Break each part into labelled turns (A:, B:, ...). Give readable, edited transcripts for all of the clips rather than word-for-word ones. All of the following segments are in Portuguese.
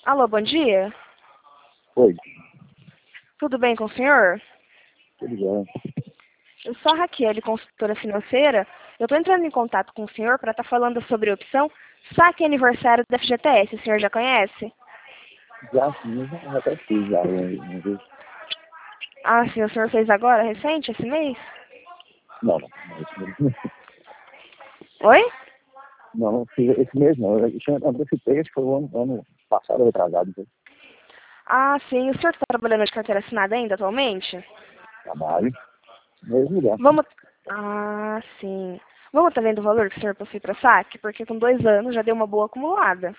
A: Alô, bom dia.
B: Oi,
A: Tudo bem com o senhor?
B: tudo bem.
A: Eu sou a Raquel, consultora financeira. Eu estou entrando em contato com o senhor para estar falando sobre a opção Saque Aniversário da FGTS. O senhor já conhece?
B: Já sim, já até fiz já uma vez.
A: Ah, sim, o senhor fez agora, recente, esse mês?
B: Não, esse mês não.
A: Oi?
B: Não, fiz esse mês não. Eu tinha antecipei, acho que foi o ano passado, retrasado, então,
A: Ah, sim. O senhor está trabalhando de carteira assinada ainda atualmente?
B: trabalho, mesmo lugar.
A: Vamos... Ah, sim. Vamos estar vendo o valor que o senhor possui para saque? Porque com 2 anos já deu uma boa acumulada.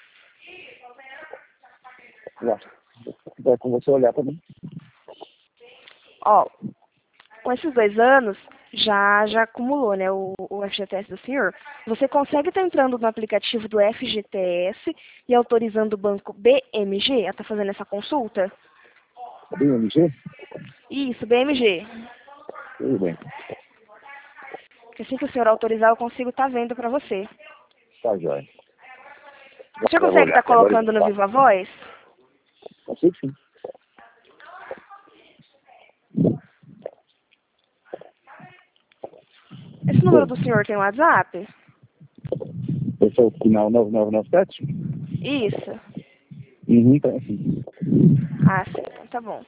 B: Já. É com você olhar também.
A: Ó, com esses 2 anos, já acumulou, né, o FGTS do senhor. Você consegue estar entrando no aplicativo do FGTS e autorizando o banco BMG a estar fazendo essa consulta?
B: Tá bem, MG?
A: Isso, BMG.
B: Tudo bem.
A: Porque assim que o senhor autorizar, eu consigo estar vendo para você.
B: Tá jóia.
A: O senhor
B: Já vou
A: consegue
B: olhar
A: estar
B: aqui agora e
A: colocando
B: vou
A: no
B: falar.
A: Viva Voz?
B: Consigo sim.
A: Esse número
B: Oi.
A: do senhor tem WhatsApp?
B: Esse é o final 9997?
A: Isso.
B: Uhum, tá assim.
A: Ah, sim, então tá bom.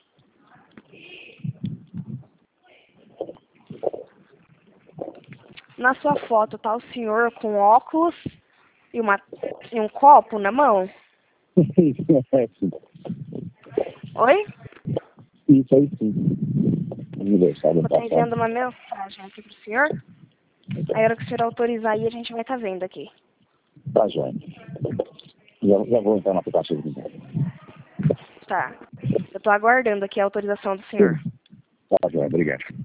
A: Na sua foto tá o senhor com óculos e, e um copo na mão?
B: É, sim.
A: Oi?
B: Isso aí sim. Aniversário
A: Vou
B: ano
A: estar
B: passado.
A: enviando uma mensagem aqui pro senhor. Aí a hora que o senhor autorizar aí, a gente vai estar vendo aqui.
B: Tá jóia. Já vou entrar no aplicativo então.
A: Tá. Eu tô aguardando aqui a autorização do senhor.
B: Sim. Tá jóia, obrigado.